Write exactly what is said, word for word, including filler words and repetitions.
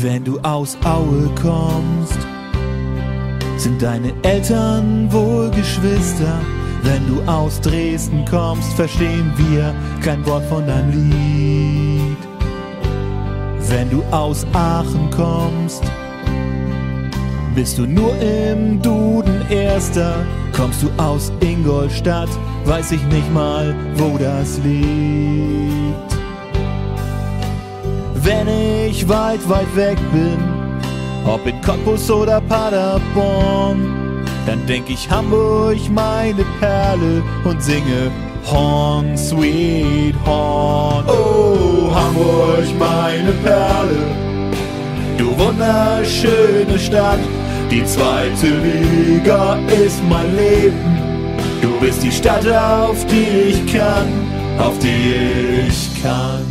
Wenn du aus Aue kommst, sind deine Eltern wohl Geschwister. Wenn du aus Dresden kommst, verstehen wir kein Wort von deinem Lied. Wenn du aus Aachen kommst, bist du nur im Duden Erster. Kommst du aus Ingolstadt, weiß ich nicht mal, wo das liegt. Wenn ich weit, weit weg bin, ob in Cottbus oder Paderborn, dann denk ich Hamburg, meine Perle, und singe Horn, Sweet Horn. Oh, Hamburg, meine Perle, du wunderschöne Stadt. Die zweite Liga ist mein Leben. Du bist die Stadt, auf die ich kann, auf die ich kann.